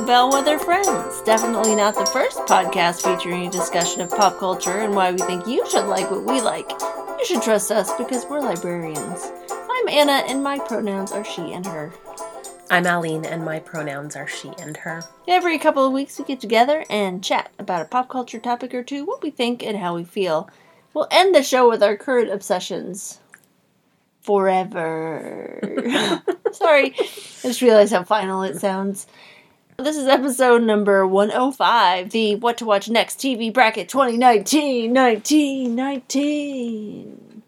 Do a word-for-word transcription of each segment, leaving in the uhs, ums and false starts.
Bellwether Friends. Definitely not the first podcast featuring a discussion of pop culture and why we think you should like what we like. You should trust us because we're librarians. I'm Anna and my pronouns are she and her. I'm Aline and my pronouns are she and her. Every couple of weeks we get together and chat about a pop culture topic or two, what we think and how we feel. We'll end the show with our current obsessions. Forever. Sorry, I just realized how final it sounds. This is episode number one oh five, the What to Watch Next T V Bracket twenty nineteen nineteen nineteen.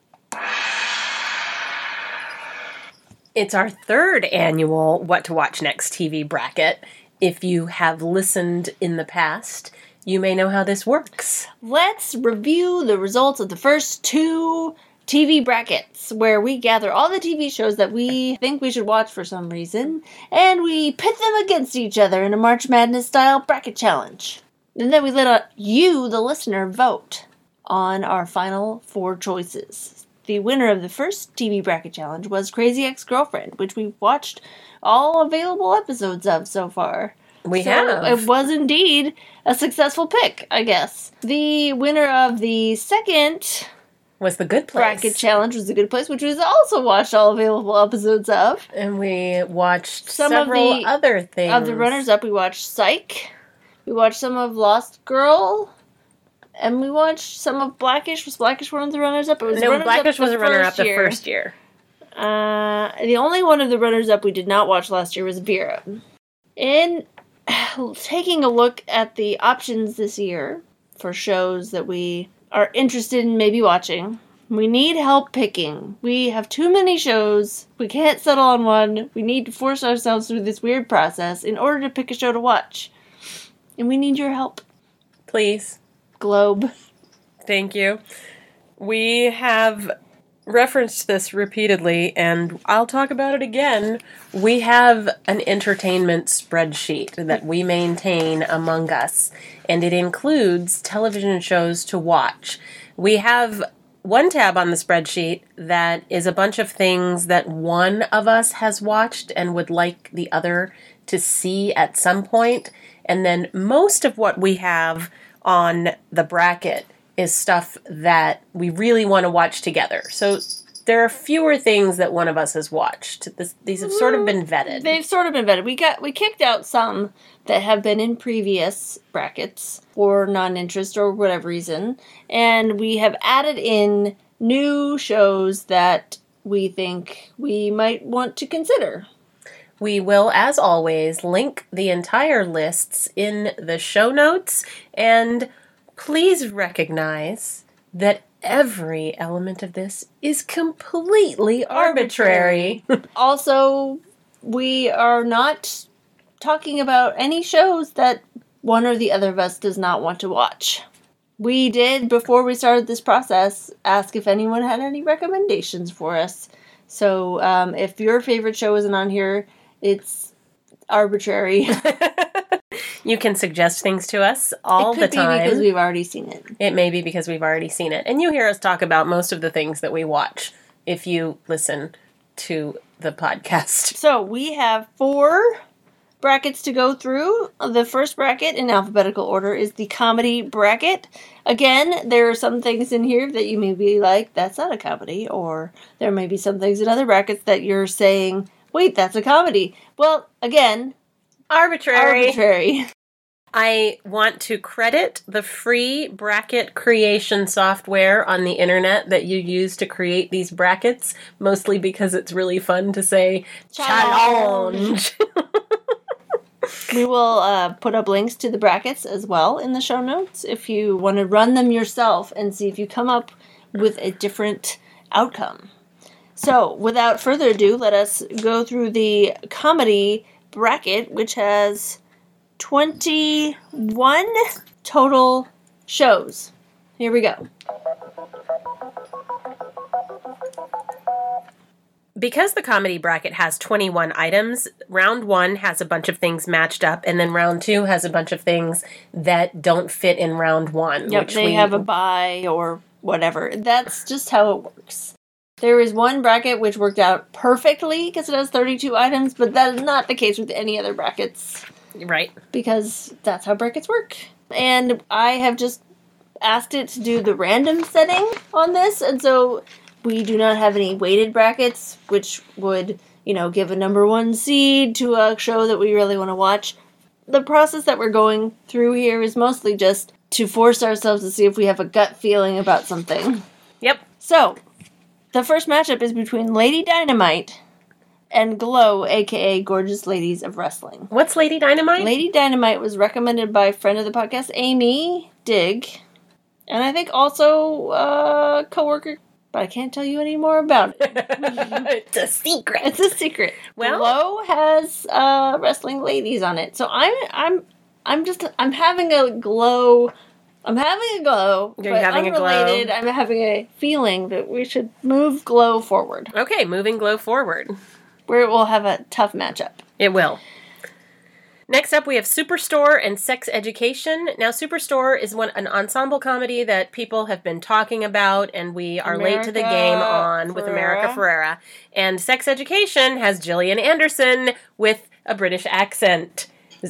It's our third annual What to Watch Next T V Bracket. If you have listened in the past, you may know how this works. Let's review the results of the first two T V brackets, where we gather all the T V shows that we think we should watch for some reason, and we pit them against each other in a March Madness-style bracket challenge. And then we let you, the listener, vote on our final four choices. The winner of the first T V bracket challenge was Crazy Ex-Girlfriend, which we've watched all available episodes of so far. We so have. It was indeed a successful pick, I guess. The winner of the second was The Good Place. Bracket challenge was The Good Place, which was also watched all available episodes of. And we watched some several of the, other things. Of the runners-up, we watched Psych. We watched some of Lost Girl. And we watched some of Blackish. Was Blackish one of the runners-up? It was no, Blackish was a runner-up the first year. Uh, the only one of the runners-up we did not watch last year was Vera. In taking a look at the options this year for shows that we are interested in maybe watching, we need help picking. We have too many shows. We can't settle on one. We need to force ourselves through this weird process in order to pick a show to watch. And we need your help. Please. Globe. Thank you. We have referenced this repeatedly, and I'll talk about it again. We have an entertainment spreadsheet that we maintain among us, and it includes television shows to watch. We have one tab on the spreadsheet that is a bunch of things that one of us has watched and would like the other to see at some point, and then most of what we have on the bracket is stuff that we really want to watch together. So there are fewer things that one of us has watched. This, these have sort of been vetted. They've sort of been vetted. We got we kicked out some that have been in previous brackets for non-interest or whatever reason, and we have added in new shows that we think we might want to consider. We will, as always, link the entire lists in the show notes, and please recognize that every element of this is completely arbitrary. Also, we are not talking about any shows that one or the other of us does not want to watch. We did, before we started this process, ask if anyone had any recommendations for us. So, um, if your favorite show isn't on here, it's arbitrary. You can suggest things to us all the time. It could be because we've already seen it. It may be because we've already seen it. And you hear us talk about most of the things that we watch if you listen to the podcast. So we have four brackets to go through. The first bracket in alphabetical order is the comedy bracket. Again, there are some things in here that you may be like, that's not a comedy. Or there may be some things in other brackets that you're saying, wait, that's a comedy. Well, again, Arbitrary. Arbitrary. I want to credit the free bracket creation software on the internet that you use to create these brackets, mostly because it's really fun to say, challenge. We will uh, put up links to the brackets as well in the show notes if you want to run them yourself and see if you come up with a different outcome. So, without further ado, let us go through the comedy bracket, which has twenty-one total shows. Here we go. Because the comedy bracket has twenty-one items, round one has a bunch of things matched up, and then round two has a bunch of things that don't fit in round one. Yep, which they we... have a bye or whatever. That's just how it works. There is one bracket which worked out perfectly because it has thirty-two items, but that is not the case with any other brackets. Right. Because that's how brackets work. And I have just asked it to do the random setting on this, and so we do not have any weighted brackets, which would, you know, give a number one seed to a show that we really want to watch. The process that we're going through here is mostly just to force ourselves to see if we have a gut feeling about something. Yep. So, the first matchup is between Lady Dynamite and Glow, aka Gorgeous Ladies of Wrestling. What's Lady Dynamite? Lady Dynamite was recommended by a friend of the podcast, Amy Digg, and I think also a coworker, but I can't tell you any more about it. It's a secret. It's a secret. Well, Glow has uh, wrestling ladies on it, so I'm I'm I'm just I'm having a glow. I'm having a glow. You're but having a glow. unrelated, I'm having a feeling that we should move Glow forward, Okay, moving Glow forward. where it will have a tough matchup. It will. Next up, we have Superstore and Sex Education. Now, Superstore is one an ensemble comedy that people have been talking about, and we are late to the America game on with America Ferrera. Ferrera. And Sex Education has Gillian Anderson with a British accent.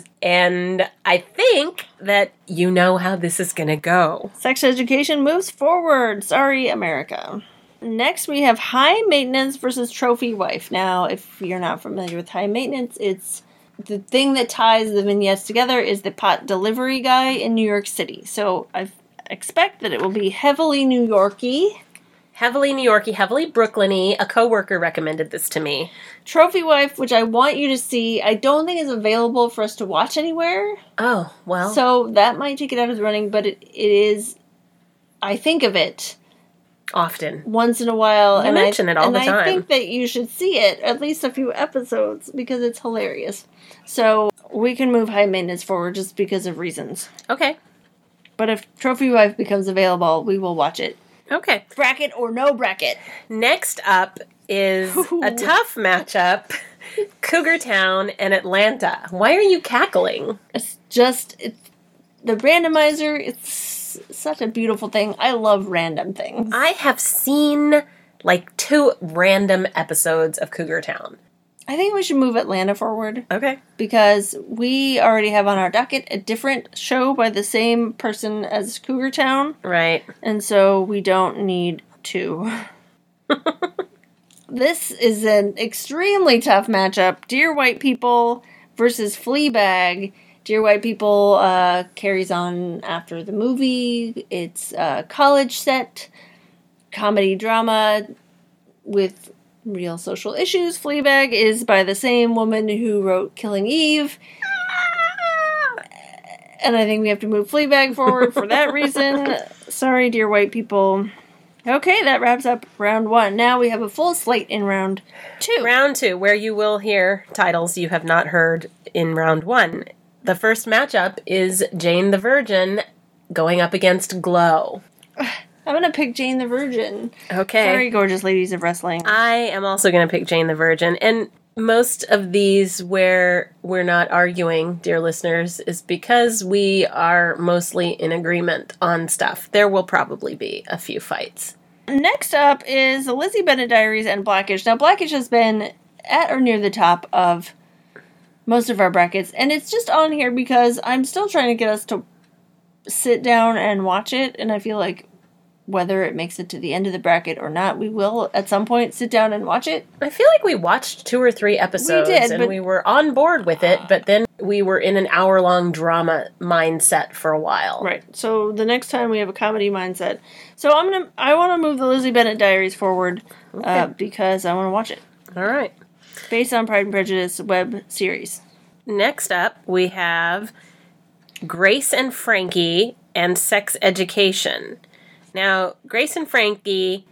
And I think that you know how this is going to go. Sex Education moves forward. Sorry, America. Next, we have High Maintenance versus Trophy Wife. Now, if you're not familiar with High Maintenance, it's the thing that ties the vignettes together is the pot delivery guy in New York City. So I expect that it will be heavily New Yorky. Heavily New Yorky, heavily Brooklyn-y. A coworker recommended this to me. Trophy Wife, which I want you to see, I don't think is available for us to watch anywhere. Oh, well. So that might take it out of the running, but it, it is, I think of it Often. once in a while. You and mention I, it all and the I time. think that you should see it, at least a few episodes, because it's hilarious. So we can move High Maintenance forward just because of reasons. Okay. But if Trophy Wife becomes available, we will watch it. Okay. Bracket or no bracket. Next up is a tough matchup. Cougar Town and Atlanta. Why are you cackling? It's just, it's, the randomizer, it's such a beautiful thing. I love random things. I have seen like two random episodes of Cougar Town. I think we should move Atlanta forward. Okay. Because we already have on our docket a different show by the same person as Cougar Town. Right. And so we don't need to. This is an extremely tough matchup. Dear White People versus Fleabag. Dear White People uh, carries on after the movie. It's a college set, comedy drama with real social issues. Fleabag is by the same woman who wrote Killing Eve. And I think we have to move Fleabag forward for that reason. Sorry, Dear White People. Okay, that wraps up round one. Now we have a full slate in round two. Round two, where you will hear titles you have not heard in round one. The first matchup is Jane the Virgin going up against Glow. I'm going to pick Jane the Virgin. Okay. Sorry, Gorgeous Ladies of Wrestling. I am also going to pick Jane the Virgin. And most of these where we're not arguing, dear listeners, is because we are mostly in agreement on stuff. There will probably be a few fights. Next up is the Lizzie Bennett Diaries and Blackish. Now, Blackish has been at or near the top of most of our brackets, and it's just on here because I'm still trying to get us to sit down and watch it, and I feel like whether it makes it to the end of the bracket or not, we will at some point sit down and watch it. I feel like we watched two or three episodes We did, and but- we were on board with it, but then we were in an hour-long drama mindset for a while. Right. So the next time we have a comedy mindset. So I'm gonna. I want to move the Lizzie Bennett Diaries forward uh, because I want to watch it. All right. Based on Pride and Prejudice web series. Next up, we have Grace and Frankie and Sex Education. Now, Grace and Frankie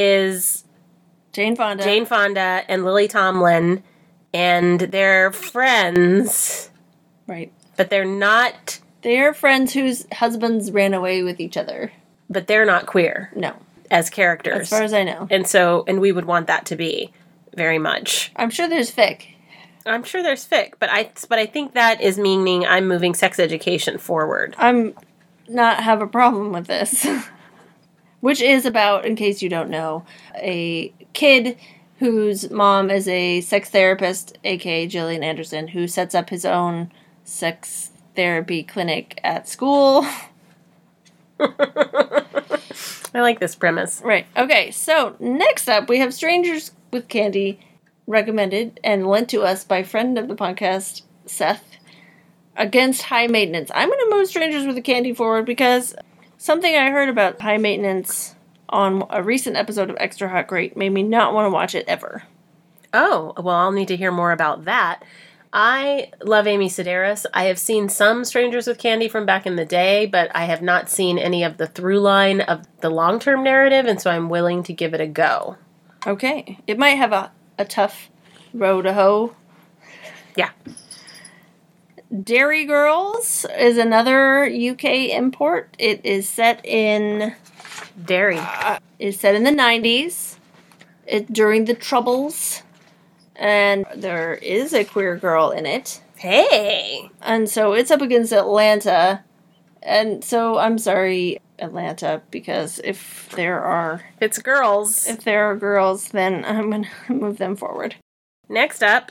is Jane Fonda. Jane Fonda and Lily Tomlin, and they're friends, Right. but they're not. They are friends whose husbands ran away with each other. But they're not queer No. as characters. As far as I know. And so, and we would want that to be very much. I'm sure there's fic. I'm sure there's fic, but I but I think that is meaning I'm moving Sex Education forward. I'm not have a problem with this. Which is about, in case you don't know, a kid whose mom is a sex therapist, aka Gillian Anderson, who sets up his own sex therapy clinic at school. I like this premise. Right. Okay, so next up we have Strangers with Candy, recommended and lent to us by friend of the podcast, Seth, against High Maintenance. I'm going to move Strangers with Candy forward because something I heard about High Maintenance on a recent episode of Extra Hot Great made me not want to watch it ever. Oh, well, I'll need to hear more about that. I love Amy Sedaris. I have seen some Strangers with Candy from back in the day, but I have not seen any of the through line of the long-term narrative, and so I'm willing to give it a go. Okay. It might have a, a tough row to hoe. Yeah. Dairy Girls is another U K import. It is set in... Dairy. Uh, is set in the nineties. It during the Troubles. And there is a queer girl in it. Hey! And so it's up against Atlanta. And so I'm sorry, Atlanta, because if there are... It's girls. If there are girls, then I'm going to move them forward. Next up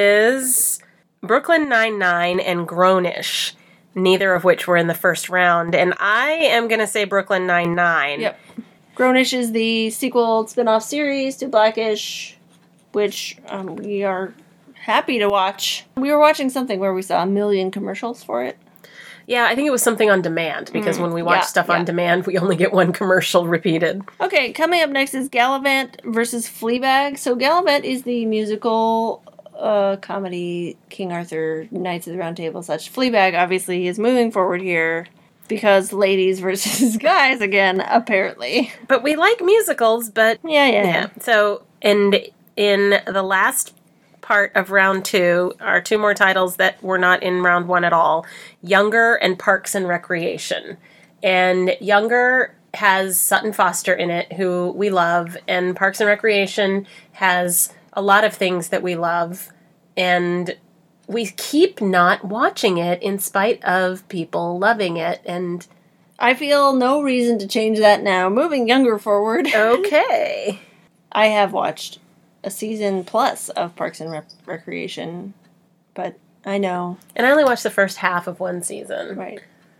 is Brooklyn Nine-Nine and Grownish, neither of which were in the first round. And I am going to say Brooklyn Nine-Nine. Yep. Grownish is the sequel spin-off series to Blackish, which um, we are happy to watch. We were watching something where we saw a million commercials for it. Yeah, I think it was something on demand, because mm, when we watch yeah, stuff yeah. on demand, we only get one commercial repeated. Okay, coming up next is Gallivant versus Fleabag. So Gallivant is the musical uh, comedy King Arthur, Knights of the Round Table, such. Fleabag, obviously, is moving forward here. Because ladies versus guys again, apparently. But we like musicals, but... Yeah, yeah, yeah. yeah. So, and in the last part of round two are two more titles that were not in round one at all. Younger and Parks and Recreation. And Younger has Sutton Foster in it, who we love. And Parks and Recreation has a lot of things that we love. And... we keep not watching it in spite of people loving it, and... I feel no reason to change that now. Moving Younger forward. Okay. I have watched a season plus of Parks and Re- Recreation, but I know. And I only watched the first half of one season. Right.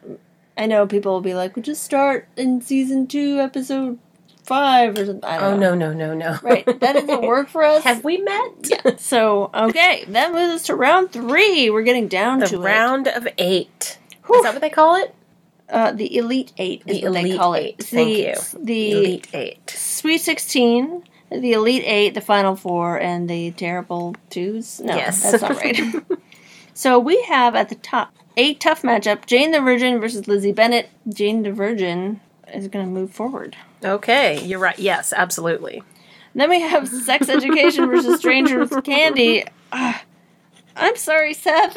I know people will be like, well, just start in season two, episode five or something. I don't oh, know. no, no, no, no. Right. That doesn't work for us. Have we met? Yeah. So, okay. That moves us to round three. We're getting down the to round it. of eight. Whew. Is that what they call it? Uh, the Elite Eight is the what Elite they call Eight. it. Thank the, you. The Elite Eight. Sweet Sixteen, the Elite Eight, the Final Four, and the Terrible Twos. No, yes. That's not right. So we have at the top a tough matchup: Jane the Virgin versus Lizzie Bennett. Jane the Virgin is going to move forward. Okay, you're right. Yes, absolutely. Then we have Sex Education versus Strangers with Candy. Uh, I'm sorry, Seth.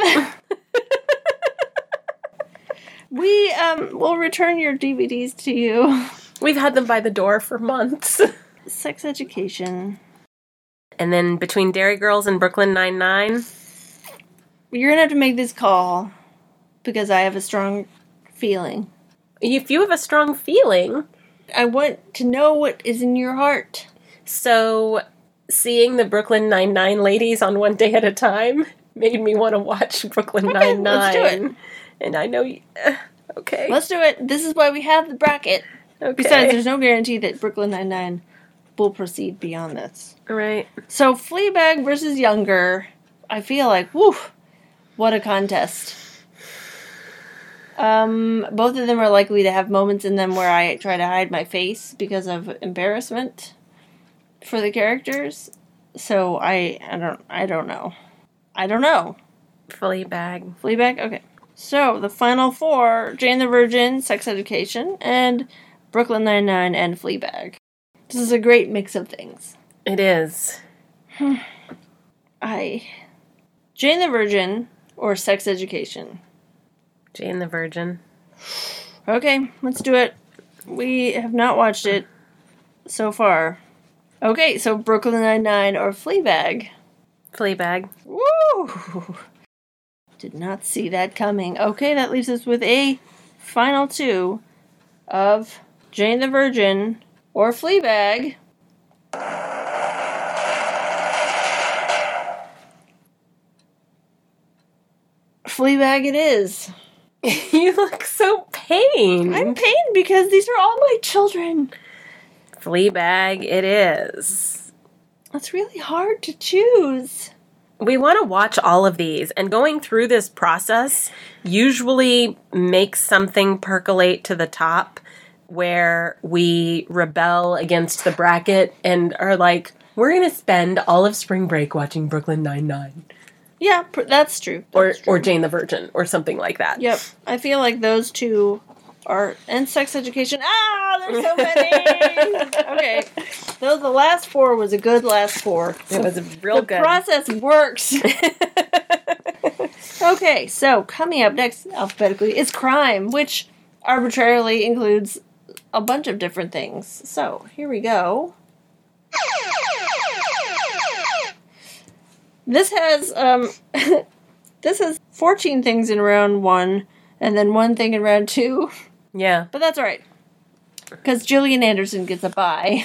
We um will return your D V Ds to you. We've had them by the door for months. Sex Education. And then between Dairy Girls and Brooklyn Nine-Nine? You're going to have to make this call because I have a strong feeling. If you have a strong feeling... I want to know what is in your heart. So, seeing the Brooklyn Nine-Nine ladies on One Day at a Time made me want to watch Brooklyn Okay, Nine-Nine. let's do it. And I know you... Uh, okay. Let's do it. This is why we have the bracket. Okay. Besides, there's no guarantee that Brooklyn Nine-Nine will proceed beyond this. Right. So, Fleabag versus Younger. I feel like, whew, what a contest. Um, both of them are likely to have moments in them where I try to hide my face because of embarrassment for the characters. So, I, I don't, I don't know. I don't know. Fleabag. Fleabag? Okay. So, the final four, Jane the Virgin, Sex Education, and Brooklyn Nine-Nine and Fleabag. This is a great mix of things. It is. I... Jane the Virgin or Sex Education? Jane the Virgin. Okay, let's do it. We have not watched it so far. Okay, so Brooklyn Nine-Nine or Fleabag? Fleabag. Woo! Did not see that coming. Okay, that leaves us with a final two of Jane the Virgin or Fleabag. Fleabag it is. You look so pained. I'm pained because these are all my children. Fleabag it is. It's really hard to choose. We want to watch all of these, and going through this process usually makes something percolate to the top where we rebel against the bracket and are like, we're going to spend all of spring break watching Brooklyn Nine-Nine. Yeah, pr- that's true. That's or true. or Jane the Virgin, or something like that. Yep. I feel like those two are... And Sex Education. Ah, there's so many! Okay. So the last four was a good last four. It was real the good. The process works. Okay, so coming up next alphabetically is crime, which arbitrarily includes a bunch of different things. So, here we go. This has, um... this has fourteen things in round one, and then one thing in round two. Yeah. But that's alright. Because Gillian Anderson gets a bye.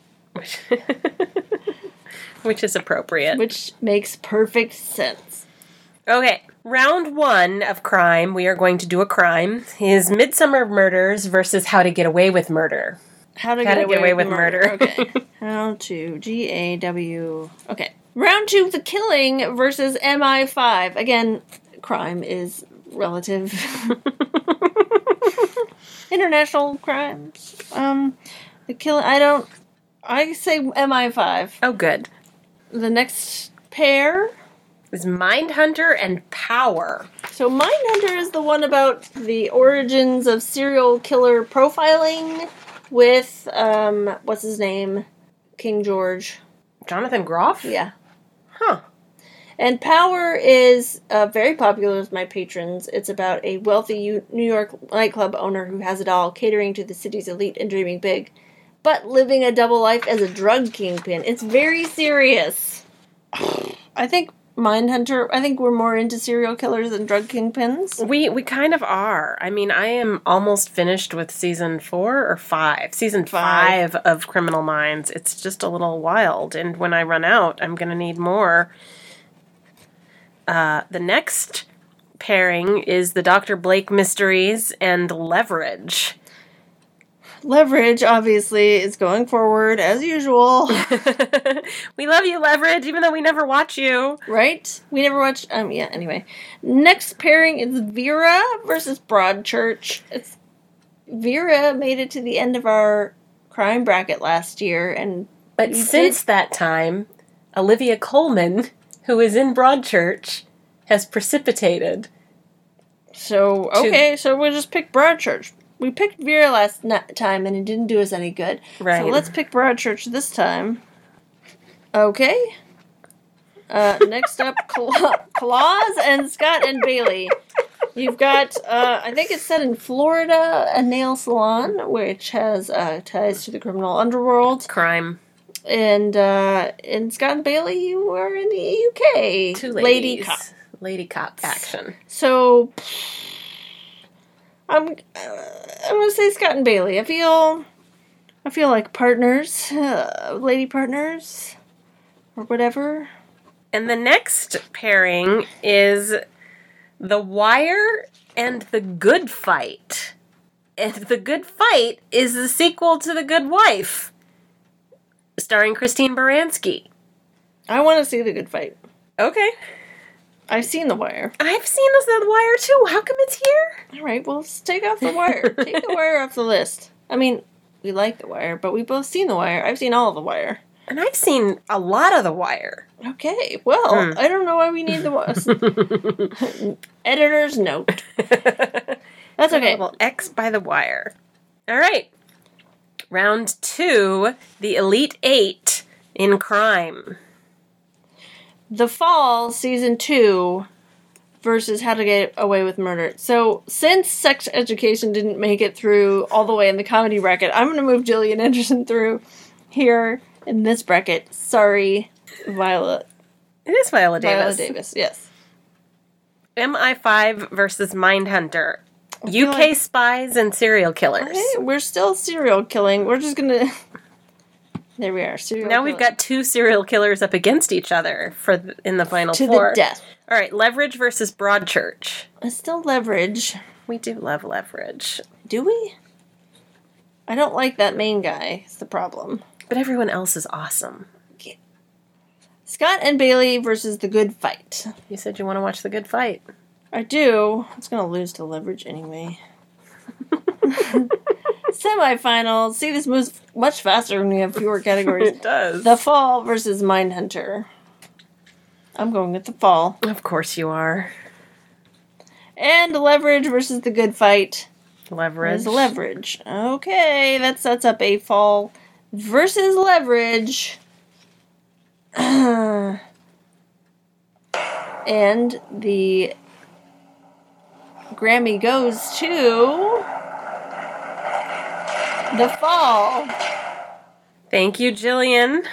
Which is appropriate. Which makes perfect sense. Okay, round one of crime, we are going to do a crime, is Midsummer Murders versus How to Get Away with Murder. How to, How get, to away Get Away with, with murder. Murder. Okay. How to, G A W... Okay. Round two, The Killing versus M I five. Again, crime is relative. International crimes. Um, The Killing... I don't... I say M I five. Oh, good. The next pair... Is Mindhunter and Power. So Mindhunter is the one about the origins of serial killer profiling with, um, what's his name? King George. Jonathan Groff? Yeah. Huh. And Power is uh, very popular with my patrons. It's about a wealthy U- New York nightclub owner who has it all, catering to the city's elite and dreaming big, but living a double life as a drug kingpin. It's very serious. I think Mindhunter, I think we're more into serial killers than drug kingpins. We we kind of are. I mean, I am almost finished with season four or five. Season five, five of Criminal Minds. It's just a little wild. And when I run out, I'm going to need more. Uh, the next pairing is the Doctor Blake Mysteries and Leverage. Leverage, obviously, is going forward, as usual. We love you, Leverage, even though we never watch you. Right? We never watch... Um, yeah, anyway. Next pairing is Vera versus Broadchurch. It's Vera made it to the end of our crime bracket last year, and... But since did... that time, Olivia Colman, who is in Broadchurch, has precipitated. So, okay, to... so we'll just pick Broadchurch. We picked Vera last time, and it didn't do us any good. Right. So let's pick Broadchurch this time. Okay. Uh, next up, Cla- Claus and Scott and Bailey. You've got, uh, I think it's set in Florida, a nail salon, which has uh, ties to the criminal underworld. Crime. And uh, in Scott and Bailey, you are in the U K. Two ladies. Lady cop. Lady cop action. So... I'm, uh, I'm gonna say Scott and Bailey. I feel, I feel like partners, uh, lady partners, or whatever. And the next pairing is The Wire and The Good Fight. And The Good Fight is the sequel to The Good Wife, starring Christine Baranski. I want to see The Good Fight. Okay. I've seen The Wire. I've seen The Wire too. How come it's here? All right, well, let's take off The Wire. Take The Wire off the list. I mean, we like The Wire, but we've both seen The Wire. I've seen all of The Wire. And I've seen a lot of The Wire. Okay, well, hmm. I don't know why we need The Wire. Editor's note. That's okay. Well, X by The Wire. All right. Round two, the Elite Eight in crime. The Fall, Season two, versus How to Get Away with Murder. So, since Sex Education didn't make it through all the way in the comedy bracket, I'm going to move Gillian Anderson through here in this bracket. Sorry, Viola. It is Viola Davis. Viola Davis, yes. M I five versus Mindhunter. U K like, spies and serial killers. Hey, we're still serial killing. We're just going to... There we are. Serial Now we've killer. got two serial killers up against each other for the, in the final to four. the death. All right, Leverage versus Broadchurch. It's still Leverage. We do love Leverage. Do we? I don't like that main guy. It's the problem. But everyone else is awesome. Yeah. Scott and Bailey versus The Good Fight. You said you want to watch The Good Fight. I do. It's going to lose to Leverage anyway. Semifinals. See, this moves much faster when we have fewer categories. It does. The Fall versus Mindhunter. I'm going with The Fall. Of course you are. And Leverage versus The Good Fight. Leverage. Is Leverage. Okay, that sets up a Fall versus Leverage. And the Grammy goes to The Fall. Thank you, Jillian.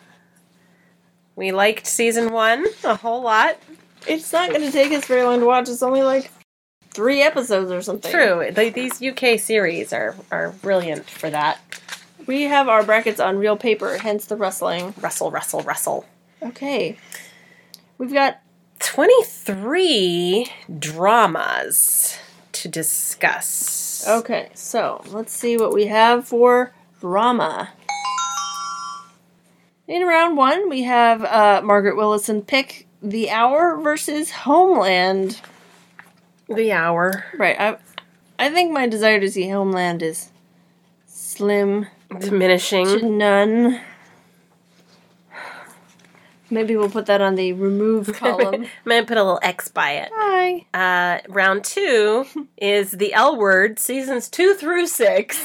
We liked season one a whole lot. It's not going to take us very long to watch. It's only like three episodes or something. True. The, these U K series are, are brilliant for that. We have our brackets on real paper, hence the rustling. Rustle, rustle, rustle. Okay. We've got twenty-three dramas to discuss. Okay, so let's see what we have for drama. In round one, we have uh, Margaret Willison pick The Hour versus Homeland. The Hour. Right, I, I think my desire to see Homeland is slim Diminishing. to none. Maybe we'll put that on the remove column. I'm going to put a little X by it. Hi. Uh, round two is The L Word, seasons two through six,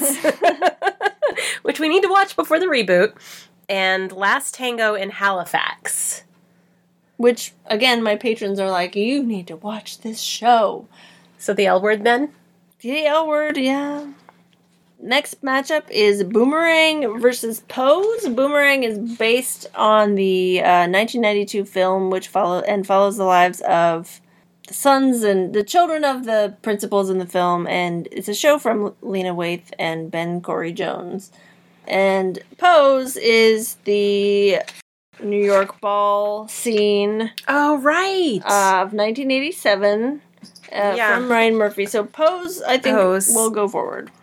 which we need to watch before the reboot, and Last Tango in Halifax. Which, again, my patrons are like, you need to watch this show. So The L Word then? The L Word, yeah. Next matchup is Boomerang versus Pose. Boomerang is based on the uh, nineteen ninety-two film, which follow and follows the lives of the sons and the children of the principals in the film, and it's a show from Lena Waithe and Ben Corey Jones. And Pose is the New York ball scene Oh, right. of nineteen eighty-seven uh, Yeah. from Ryan Murphy. So Pose, I think, Pose. will go forward.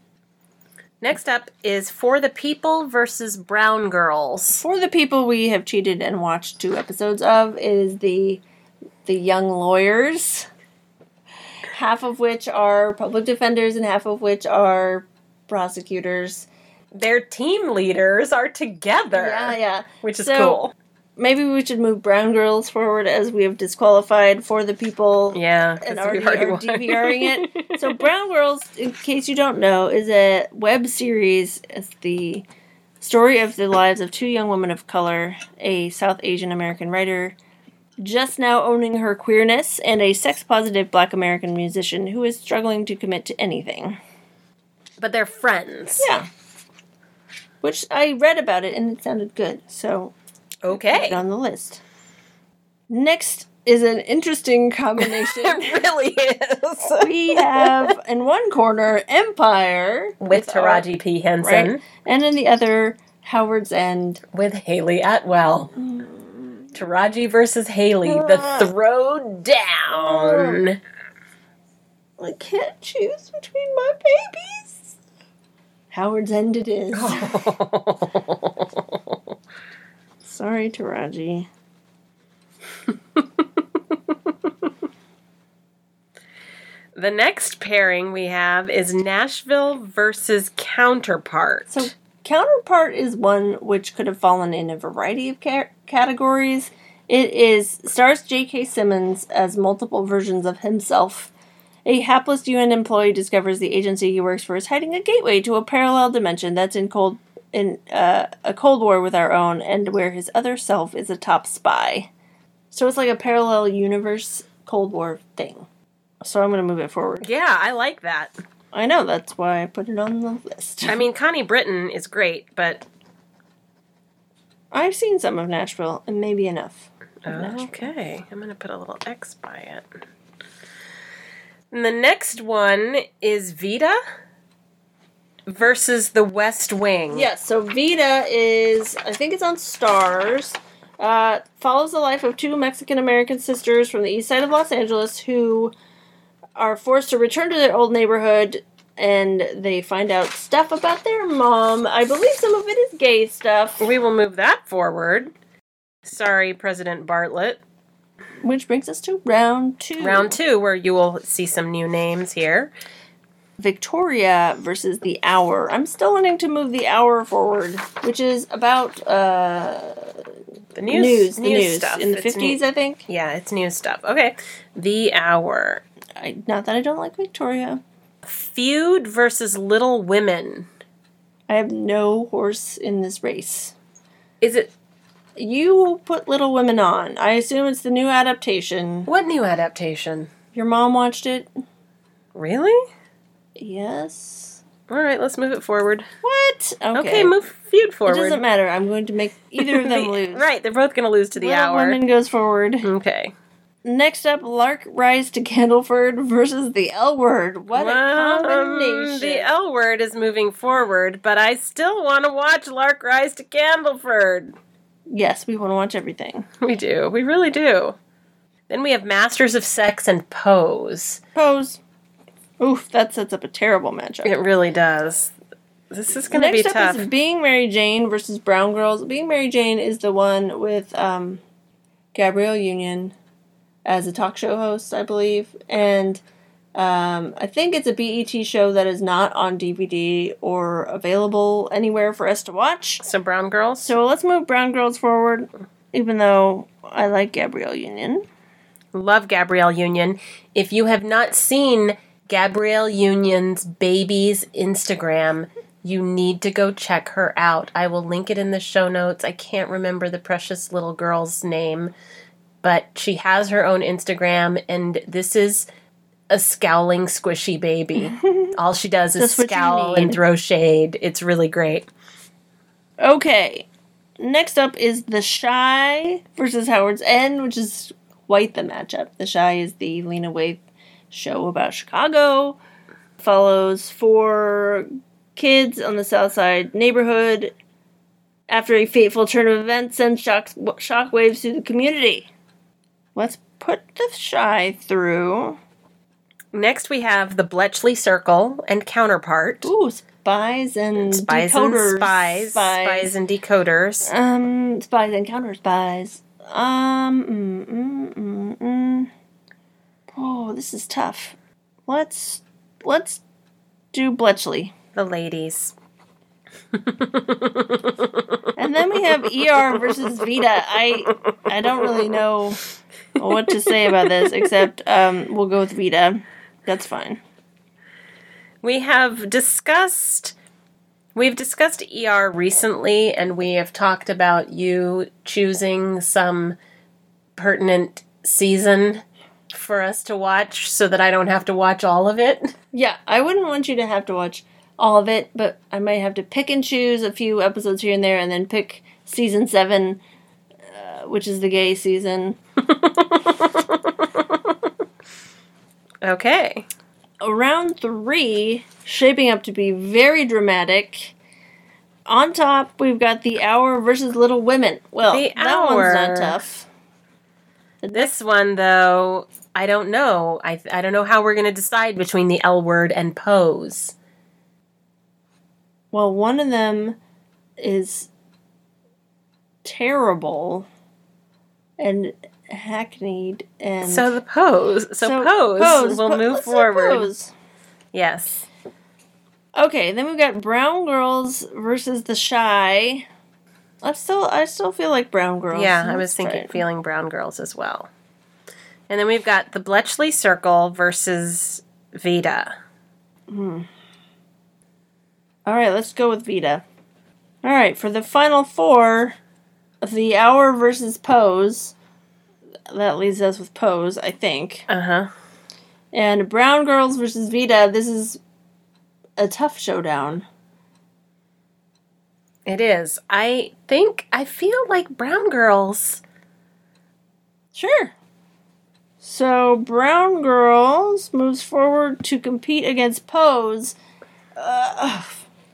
Next up is For the People versus Brown Girls. For the People we have cheated and watched two episodes of is the the young lawyers, half of which are public defenders and half of which are prosecutors. Their team leaders are together. Yeah, yeah. Which is So, cool. Maybe we should move Brown Girls forward as we have disqualified For the People. Yeah. And 'cause already, we already are won. DVRing it. So Brown Girls, in case you don't know, is a web series. It's the story of the lives of two young women of color, a South Asian American writer just now owning her queerness, and a sex-positive black American musician who is struggling to commit to anything. But they're friends. Yeah. Which I read about it and it sounded good, so put Okay. it on the list. Next is an interesting combination. It really is. We have in one corner Empire With our- Taraji P. Henson. right, and in the other Howard's End. With Haley Atwell. Taraji versus Haley. The throwdown. I can't choose between my babies. Howard's End it is. Sorry, Taraji. The next pairing we have is Nashville versus Counterpart. So, Counterpart is one which could have fallen in a variety of ca- categories. It is stars J K. Simmons as multiple versions of himself. A hapless U N employee discovers the agency he works for is hiding a gateway to a parallel dimension that's in cold in uh, a Cold War with our own, and where his other self is a top spy. So it's like a parallel universe Cold War thing. So I'm going to move it forward. Yeah, I like that. I know, that's why I put it on the list. I mean, Connie Britton is great, but... I've seen some of Nashville, and maybe enough. Okay, I'm going to put a little X by it. And the next one is Vita versus The West Wing. Yes, so Vida is, I think it's on Stars, uh, follows the life of two Mexican-American sisters from the east side of Los Angeles who are forced to return to their old neighborhood, and they find out stuff about their mom. I believe some of it is gay stuff. We will move that forward. Sorry, President Bartlett. Which brings us to round two. Round two, where you will see some new names here. Victoria versus The Hour. I'm still wanting to move The Hour forward, which is about uh, the news, news, the news, news stuff. in the It's fifties, new. I think. Yeah, it's new stuff. Okay, The Hour. I, not that I don't like Victoria. Feud versus Little Women. I have no horse in this race. Is it... You put Little Women on. I assume it's the new adaptation. What new adaptation? Your mom watched it? Really? Yes. All right, let's move it forward. What? Okay. Okay, move Feud forward. It doesn't matter. I'm going to make either of them The- lose. Right, they're both going to lose to The Little Hour. Women goes forward. Okay. Next up, Lark Rise to Candleford versus the L Word. What a Um, combination. the L Word is moving forward, but I still want to watch Lark Rise to Candleford. Yes, we want to watch everything. We do. We really do. Then we have Masters of Sex and Pose. Pose. Oof, that sets up a terrible matchup. It really does. This is going to be Next tough. up is Being Mary Jane versus Brown Girls. Being Mary Jane is the one with um, Gabrielle Union as a talk show host, I believe. And um, I think it's a B E T show that is not on D V D or available anywhere for us to watch. So Brown Girls? So let's move Brown Girls forward, even though I like Gabrielle Union. Love Gabrielle Union. If you have not seen Gabrielle Union's baby's Instagram, you need to go check her out. I will link it in the show notes. I can't remember the precious little girl's name, but she has her own Instagram, and this is a scowling, squishy baby. All she does is That's what you scowl need. and throw shade. It's really great. Okay. Next up is The Shy versus Howard's End, which is quite the matchup. The Shy is the Lena Waithe show about Chicago. Follows four kids on the South Side neighborhood after a fateful turn of events sends shock shockwaves through the community. Let's put The Shy through. Next, we have the Bletchley Circle and Counterpart. Ooh, spies and Spies decoders. and spies. Spies and decoders. Um, spies and counter spies. Um, mm, mm, mm, mm. Oh, this is tough. Let's let's do Bletchley, The ladies. and then we have E R versus Vita. I I don't really know what to say about this, except um, we'll go with Vita. That's fine. We have discussed we've discussed E R recently, and we have talked about you choosing some pertinent season for us to watch so that I don't have to watch all of it. Yeah, I wouldn't want you to have to watch all of it, but I might have to pick and choose a few episodes here and there, and then pick season seven, uh, which is the gay season. Okay. Round three, shaping up to be very dramatic. On top, we've got The Hour versus Little Women. Well, The that Hour. one's not tough. This one, though, I don't know. I I don't know how we're going to decide between the L Word and Pose. Well, one of them is terrible and hackneyed, and So the Pose. So, Pose, will Po- move let's do forward. Pose. Yes. Okay, then we've got Brown Girls versus The Shy. I still, I still feel like Brown Girls. Yeah, I was Let's try thinking, it. feeling Brown Girls as well. And then we've got the Bletchley Circle versus Vita. All right, let's go with Vita. All right, for the final four, The Hour versus Pose. That leaves us with Pose, I think. Uh huh. And Brown Girls versus Vita. This is a tough showdown. It is. I think, I feel like Brown Girls. Sure. So Brown Girls moves forward to compete against Pose. Uh,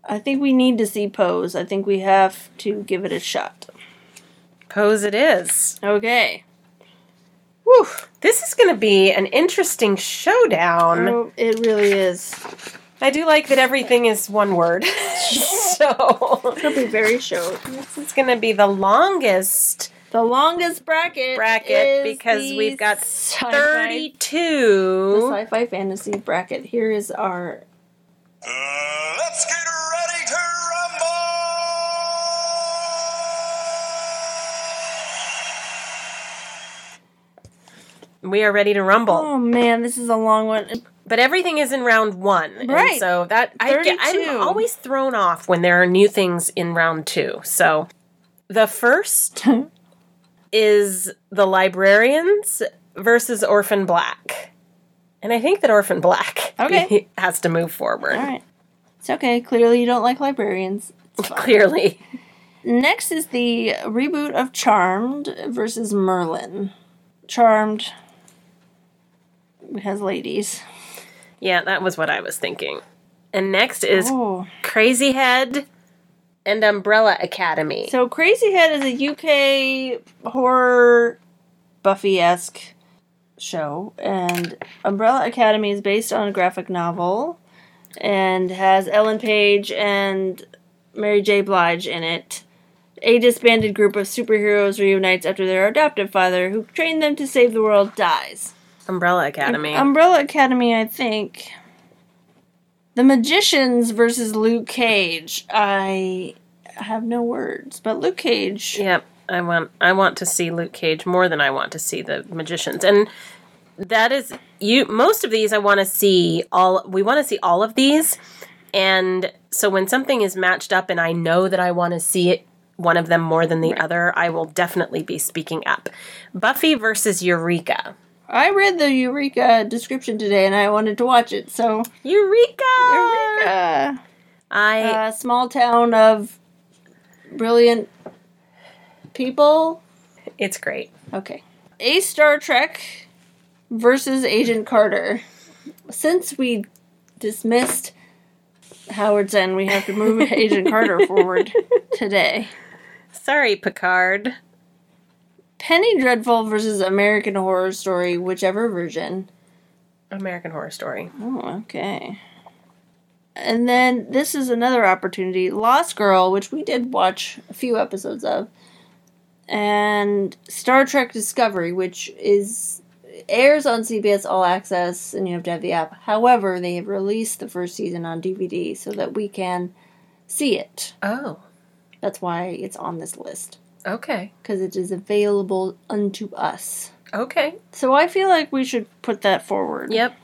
I think we need to see Pose. I think we have to give it a shot. Pose it is. Okay. Whew. This is going to be an interesting showdown. Oh, it really is. I do like that everything is one word. So it'll be very short. This is going to be the longest the longest bracket bracket because we've got sci-fi, thirty-two. The sci-fi fantasy bracket. Here is our. Uh, let's get ready to rumble. We are ready to rumble. Oh man, this is a long one. But everything is in round one. Right. And so that I get, I'm always thrown off when there are new things in round two. So the first is The Librarians versus Orphan Black. And I think that Orphan Black okay. has to move forward. All right. It's okay. Clearly you don't like librarians. Clearly. Next is the reboot of Charmed versus Merlin. Charmed has ladies. Yeah, that was what I was thinking. And next is oh. Crazy Head and Umbrella Academy. So Crazy Head is a U K horror Buffy-esque show, and Umbrella Academy is based on a graphic novel and has Ellen Page and Mary J. Blige in it. A disbanded group of superheroes reunites after their adoptive father, who trained them to save the world, dies. Umbrella Academy. Umbrella Academy, I think. The Magicians versus Luke Cage. I have no words, but Luke Cage. Yep, I want I want to see Luke Cage more than I want to see the Magicians, and that is you. Most of these I want to see all. We want to see all of these, and so when something is matched up, and I know that I want to see it. One of them more than the right. other, I will definitely be speaking up. Buffy versus Eureka. I read the Eureka description today, and I wanted to watch it, so... Eureka! Eureka! I... A uh, small town of brilliant people. It's great. Okay. A Star Trek versus Agent Carter. Since we dismissed Howard's End, we have to move Agent Carter forward today. Sorry, Picard. Penny Dreadful versus American Horror Story, whichever version. American Horror Story. Oh, okay. And then this is another opportunity. Lost Girl, which we did watch a few episodes of. And Star Trek Discovery, which is airs on C B S All Access, and you have to have the app. However, they have released the first season on D V D so that we can see it. Oh. That's why it's on this list. Okay. Because it is available unto us. Okay. So I feel like we should put that forward. Yep.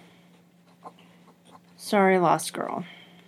Sorry, Lost Girl.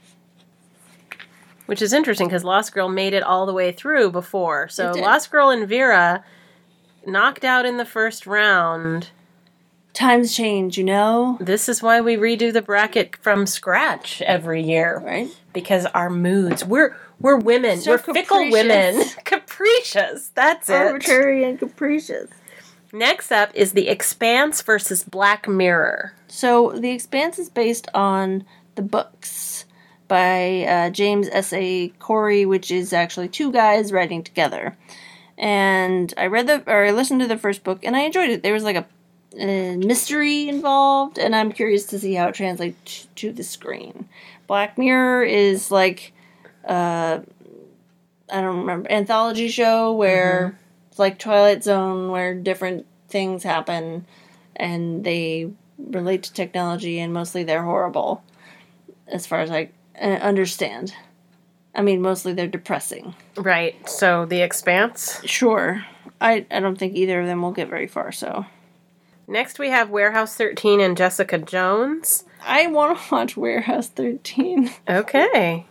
Which is interesting because Lost Girl made it all the way through before. So Lost Girl and Vera knocked out in the first round. Times change, you know? This is why we redo the bracket from scratch every year. Right. Because our moods. We're we're women. So we're capricious. fickle women. Capricious. That's it. Arbitrary and capricious. Next up is The Expanse versus Black Mirror. So The Expanse is based on the books by uh, James S A. Corey, which is actually two guys writing together. And I read the or I listened to the first book and I enjoyed it. There was like a Uh, mystery involved, and I'm curious to see how it translates to the screen. Black Mirror is like, uh, I don't remember, anthology show where mm-hmm. it's like Twilight Zone, where different things happen, and they relate to technology, and mostly they're horrible, as far as I uh, understand. I mean, mostly they're depressing. Right, so The Expanse? Sure. I, I don't think either of them will get very far, so... Next, we have Warehouse thirteen and Jessica Jones. I want to watch Warehouse thirteen. Okay.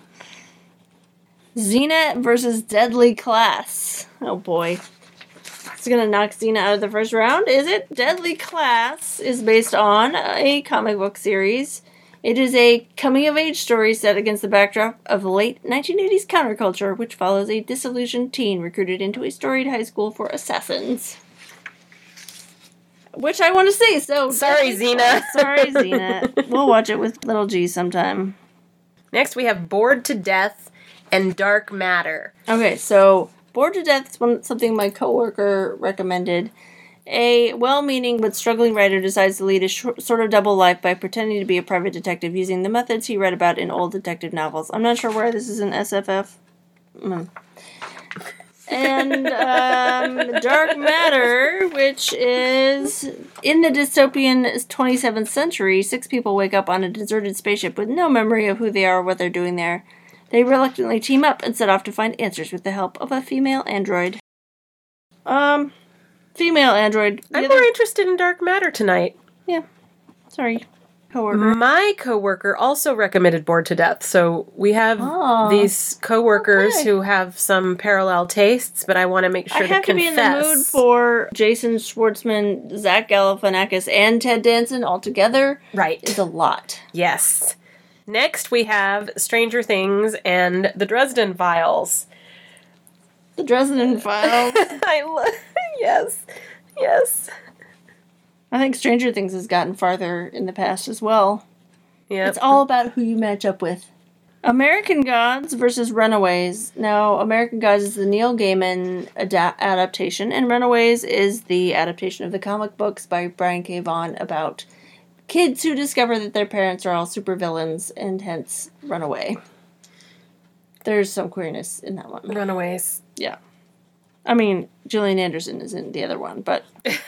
Xena versus Deadly Class. Oh boy. It's going to knock Xena out of the first round, is it? Deadly Class is based on a comic book series. It is a coming-of-age story set against the backdrop of late nineteen eighties counterculture, which follows a disillusioned teen recruited into a storied high school for assassins. Which I want to see, so... Sorry, Xena. Sorry, Xena. We'll watch it with little G sometime. Next, we have Bored to Death and Dark Matter. Okay, so Bored to Death is one, something my coworker recommended. A well-meaning but struggling writer decides to lead a sh- sort of double life by pretending to be a private detective using the methods he read about in old detective novels. I'm not sure why this is an S F F. Mm. And um, Dark Matter, which is in the dystopian twenty-seventh century, six people wake up on a deserted spaceship with no memory of who they are or what they're doing there. They reluctantly team up and set off to find answers with the help of a female android. Um, female android. I'm other- more interested in Dark Matter tonight. Yeah, sorry, coworker. My coworker also recommended Bored to Death, so we have Oh. these coworkers Okay. who have some parallel tastes, but I want to make sure I to have to confess. be in the mood for Jason Schwartzman, Zach Galifianakis, and Ted Danson all together. Right. It's a lot. Yes. Next, we have Stranger Things and the Dresden Files. The Dresden Files. I love. Yes. Yes. I think Stranger Things has gotten farther in the past as well. Yep. It's all about who you match up with. American Gods versus Runaways. Now, American Gods is the Neil Gaiman ada- adaptation, and Runaways is the adaptation of the comic books by Brian K. Vaughan about kids who discover that their parents are all supervillains and hence run away. There's some queerness in that one. Runaways. Yeah. I mean, Gillian Anderson is in the other one, but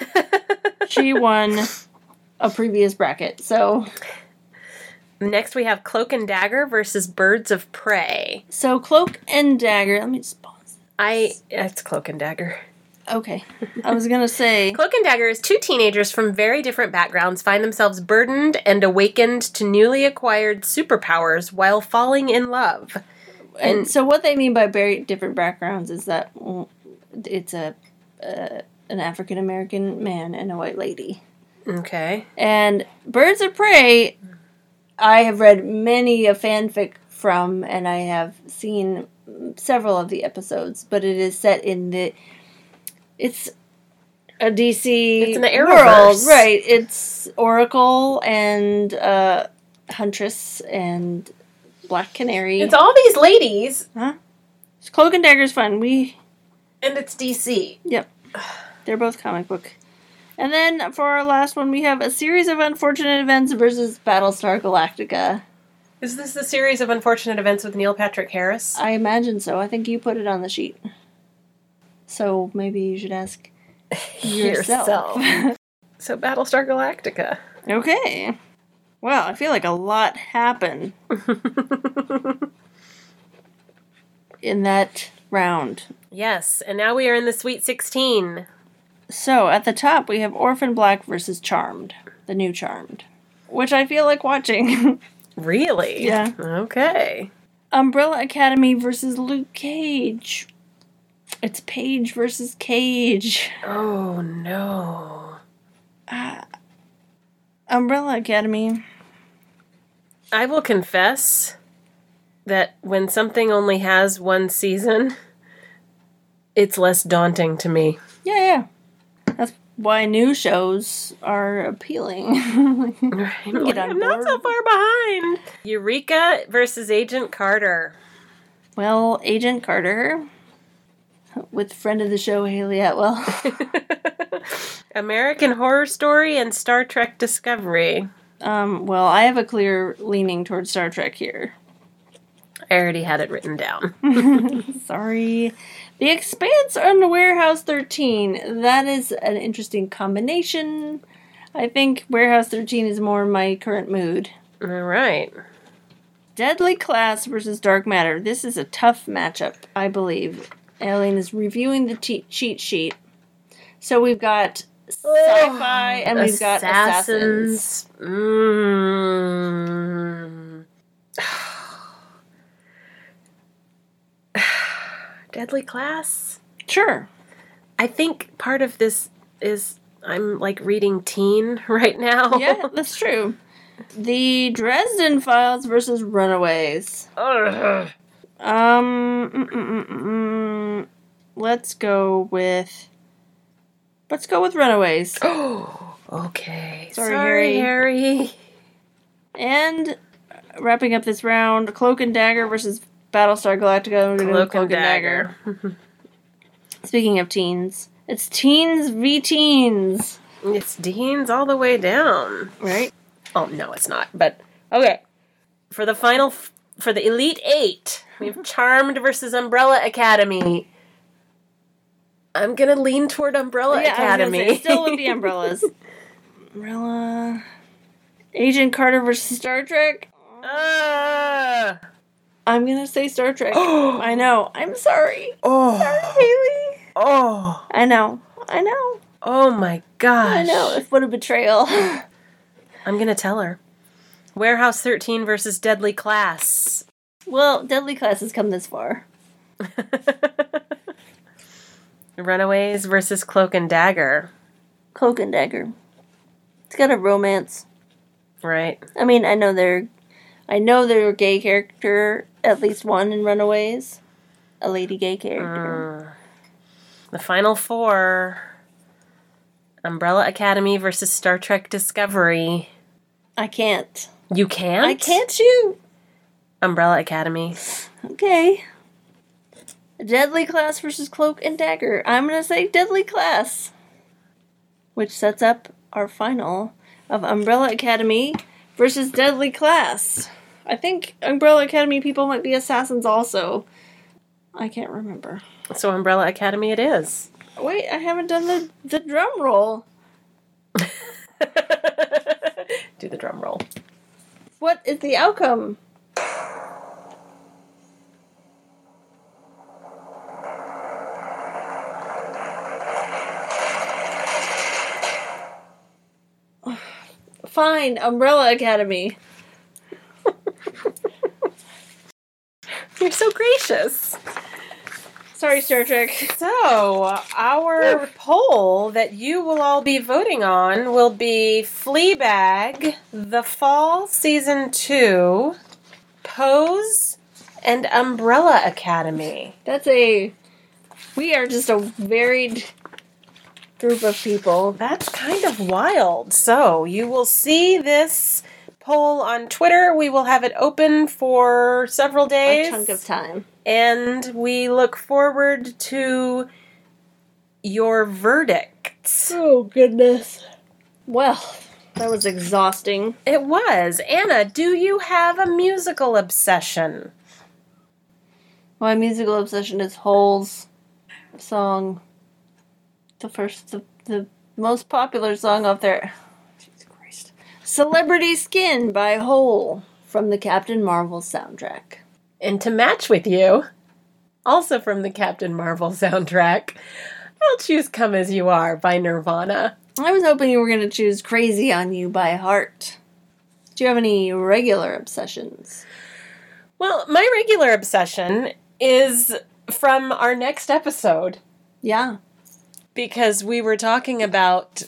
she won a previous bracket, so... Next, we have Cloak and Dagger versus Birds of Prey. So, Cloak and Dagger... Let me just pause. I... It's Cloak and Dagger. Okay. I was gonna say... Cloak and Dagger is two teenagers from very different backgrounds find themselves burdened and awakened to newly acquired superpowers while falling in love. And so what they mean by very different backgrounds is that mm, it's a uh, an African American man and a white lady. Okay. And Birds of Prey, I have read many a fanfic from, and I have seen several of the episodes, but it is set in the... It's a D C It's in the world, Arrowverse. right? It's Oracle and uh, Huntress and Black Canary. It's all these ladies, Huh? Cloak and Dagger's fun. We, and it's D C. yep. They're both comic book. And then for our last one, we have A Series of Unfortunate Events versus Battlestar Galactica. Is this the series of unfortunate events with Neil Patrick Harris? I imagine so. I think you put it on the sheet. So maybe you should ask yourself. So Battlestar Galactica. Okay. Wow, I feel like a lot happened in that round. Yes, and now we are in the Sweet sixteen. So, at the top, we have Orphan Black versus Charmed. The new Charmed. Which I feel like watching. Really? Yeah. Okay. Umbrella Academy versus Luke Cage. It's Page versus Cage. Oh, no. Umbrella Academy. I will confess that when something only has one season, it's less daunting to me. Yeah, yeah. That's why new shows are appealing. I'm, Get on I'm not board. so far behind. Eureka versus Agent Carter. Well, Agent Carter, with friend of the show, Haley Atwell. American Horror Story and Star Trek Discovery. um, well, I have a clear leaning towards Star Trek here. I already had it written down. Sorry. The Expanse and Warehouse thirteen. That is an interesting combination. I think Warehouse thirteen is more my current mood. All right. Deadly Class versus Dark Matter. This is a tough matchup, I believe. Aileen is reviewing the te- cheat sheet. So we've got sci-fi and we've got assassins. Mm. Deadly Class? Sure. I think part of this is I'm like reading teen right now. Yeah, that's true. The Dresden Files versus Runaways. Ugh. Um, mm, mm, mm, mm, mm. let's go with, let's go with Runaways. Oh, okay. Sorry, Sorry, Harry. And wrapping up this round, Cloak and Dagger versus Battlestar Galactica. We're gonna do Cloak Cloak and Dagger. Speaking of teens, it's teens v teens, It's Dean's all the way down. right? Oh, no, it's not. But, okay. For the final, f- for the Elite Eight, we have Charmed versus Umbrella Academy. I'm going to lean toward Umbrella Yeah, Academy. I was gonna say, still with the umbrellas. Umbrella. Agent Carter versus Star Trek. Ah. I'm gonna say Star Trek. I know. I'm sorry. Oh. Sorry, Haley. Oh. I know. I know. Oh, my gosh. I know. It's what a betrayal. I'm going to tell her. Warehouse thirteen versus Deadly Class. Well, Deadly Class has come this far. Runaways versus Cloak and Dagger. Cloak and Dagger. It's got a romance. Right. I mean, I know they're, I know they're a gay character, at least one in Runaways, a lady gay character. The final four. Umbrella Academy versus Star Trek Discovery. I can't. You can't? I can't shoot. Umbrella Academy. Okay. Deadly Class versus Cloak and Dagger. I'm gonna say Deadly Class, which sets up our final of Umbrella Academy versus Deadly Class. I think Umbrella Academy people might be assassins also. I can't remember. So Umbrella Academy it is. Wait, I haven't done the, the drum roll. Do the drum roll. What is the outcome? Fine, Umbrella Academy. You're so gracious. Sorry, Star Trek. So, our poll that you will all be voting on will be Fleabag, The Fall Season two, Pose, and Umbrella Academy. That's a... We are just a varied group of people. That's kind of wild. So, you will see this poll on Twitter. We will have it open for several days. A chunk of time. And we look forward to your verdicts. Oh, goodness. Well, that was exhausting. It was. Anna, do you have a musical obsession? My musical obsession is Hole's song. The first, the, the most popular song off there. Jesus Christ. Celebrity Skin by Hole from the Captain Marvel soundtrack. And to match with you, also from the Captain Marvel soundtrack, I'll choose Come As You Are by Nirvana. I was hoping you were going to choose Crazy on You by Heart. Do you have any regular obsessions? Well, my regular obsession is from our next episode. Yeah. Because we were talking about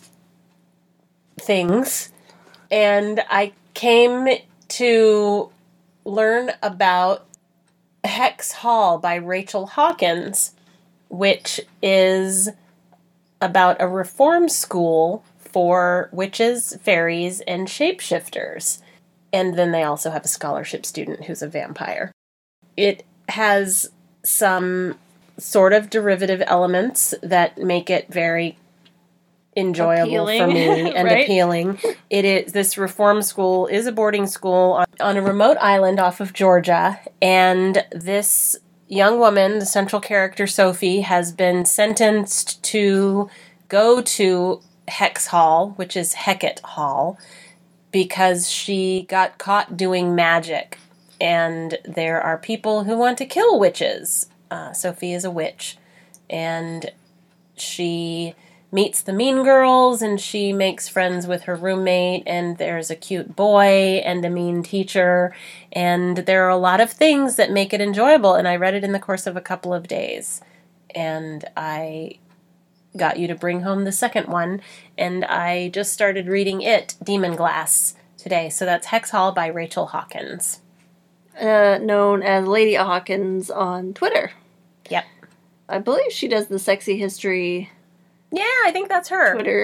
things, and I came to learn about Hex Hall by Rachel Hawkins, which is about a reform school for witches, fairies, and shapeshifters. And then they also have a scholarship student who's a vampire. It has some sort of derivative elements that make it very enjoyable Appealing, for me and right? appealing. It is this reform school is a boarding school on, on a remote island off of Georgia, and this young woman, the central character Sophie, has been sentenced to go to Hex Hall, which is Hecate Hall, because she got caught doing magic, and there are people who want to kill witches. Uh, Sophie is a witch, and she meets the mean girls, and she makes friends with her roommate, and there's a cute boy and a mean teacher, and there are a lot of things that make it enjoyable, and I read it in the course of a couple of days, and I got you to bring home the second one, and I just started reading it, Demon Glass, today. So that's Hex Hall by Rachel Hawkins. Uh, known as Lady Hawkins on Twitter. Yep. I believe she does the Sexy History Yeah, I think that's her. Twitter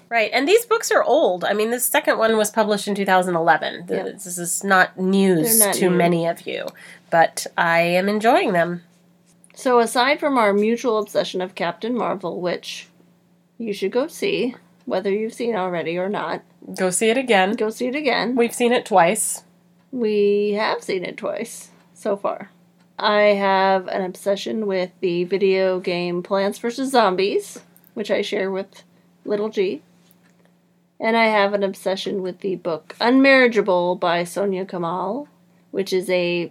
Right, and these books are old. I mean, this second one was published in two thousand eleven. Yep. This is not news They're not to new. many of you, but I am enjoying them. So aside from our mutual obsession of Captain Marvel, which you should go see, whether you've seen it already or not, Go see it again. go see it again. We've seen it twice. We have seen it twice so far. I have an obsession with the video game Plants vs. Zombies, which I share with Little G. And I have an obsession with the book Unmarriageable by Sonia Kamal, which is a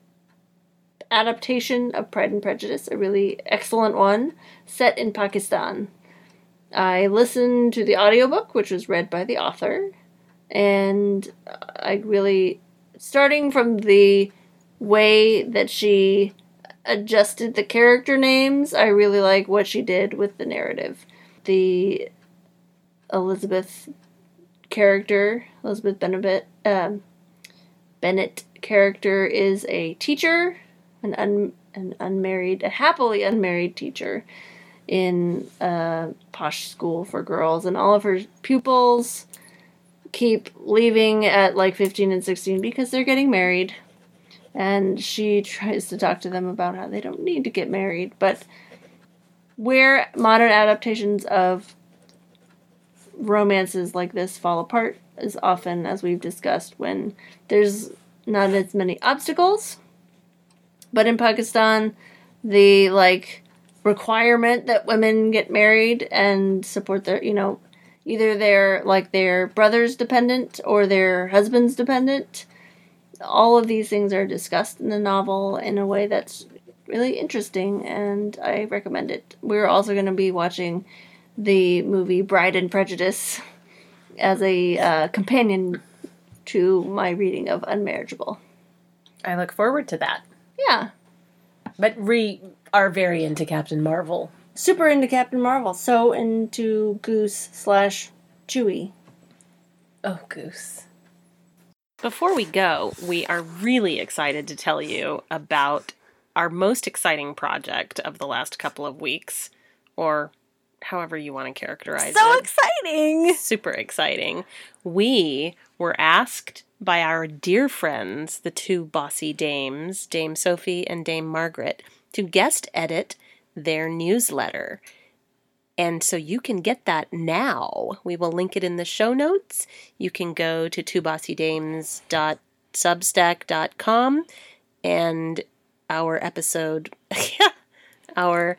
adaptation of Pride and Prejudice, a really excellent one, set in Pakistan. I listened to the audiobook, which was read by the author, and I really, starting from the way that she adjusted the character names, I really like what she did with the narrative. The Elizabeth character, Elizabeth Bennet, um, Bennett character is a teacher, an un, an unmarried, a happily unmarried teacher in a posh school for girls, and all of her pupils keep leaving at like fifteen and sixteen because they're getting married, and she tries to talk to them about how they don't need to get married. But where modern adaptations of romances like this fall apart is often, as we've discussed, when there's not as many obstacles. But in Pakistan, the, like, requirement that women get married and support their, you know, either they're, like, their brother's dependent or their husband's dependent. All of these things are discussed in the novel in a way that's really interesting, and I recommend it. We're also going to be watching the movie Bride and Prejudice as a uh, companion to my reading of Unmarriageable. I look forward to that. Yeah. But we are very into Captain Marvel. Super into Captain Marvel. So into Goose slash Chewie. Oh, Goose. Before we go, we are really excited to tell you about our most exciting project of the last couple of weeks, or however you want to characterize So it. exciting! Super exciting. We were asked by our dear friends, the two bossy dames, Dame Sophie and Dame Margaret, to guest edit their newsletter. And so you can get that now. We will link it in the show notes. You can go to two bossy dames dot substack dot com and our episode, our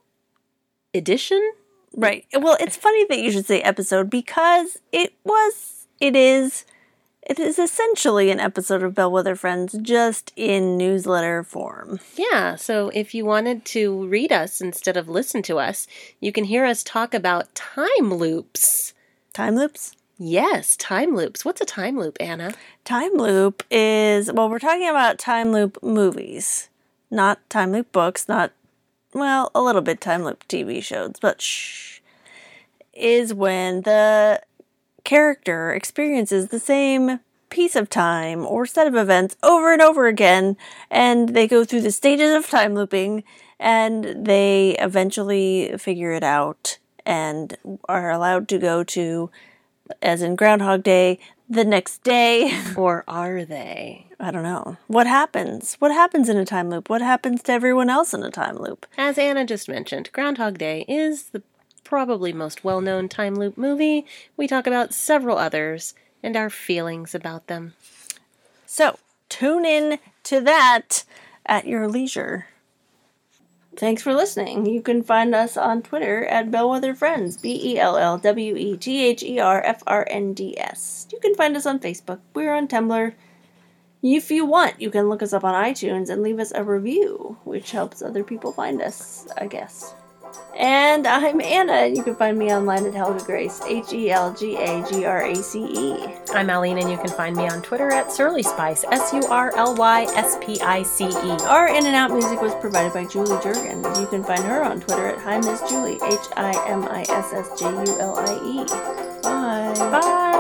edition? Right. Well, it's funny that you should say episode because it was, it is, it is essentially an episode of Bellwether Friends just in newsletter form. Yeah, so if you wanted to read us instead of listen to us, you can hear us talk about time loops. Time loops? Yes, time loops. What's a time loop, Anna? Time loop is, well, we're talking about time loop movies, not time loop books, not, well, a little bit time loop T V shows, but shh, is when the character experiences the same piece of time or set of events over and over again, and they go through the stages of time looping, and they eventually figure it out and are allowed to go to, as in Groundhog Day, the next day. Or are they? I don't know. What happens? What happens in a time loop? What happens to everyone else in a time loop? As Anna just mentioned, Groundhog Day is the probably most well-known time loop movie. We talk about several others and our feelings about them. So, tune in to that at your leisure. Thanks for listening. You can find us on Twitter at Bellwether Friends, B E L L W E T H E R F R N D S. You can find us on Facebook. We're on Tumblr. If you want, you can look us up on iTunes and leave us a review, which helps other people find us, I guess. And I'm Anna, and you can find me online at Helga Grace, H E L G A G R A C E. I'm Aline, and you can find me on Twitter at Surly Spice, S U R L Y S P I C E. Our In and Out music was provided by Julie Jurgen. You can find her on Twitter at Hi Miss Julie, H I M I S S J U L I E. Bye. Bye!